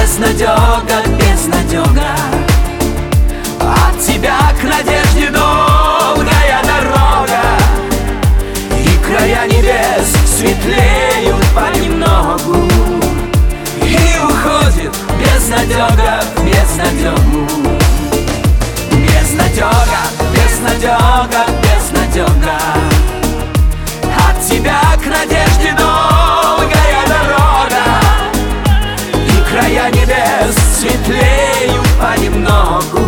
безнадега, безнадега. От тебя к надежде долгая дорога, и края небес светлеют понемногу, и уходит безнадега в безнадегу. Безнадега, безнадега, безнадега. От тебя к надежде долгая дорога, и края небес светлеют понемногу,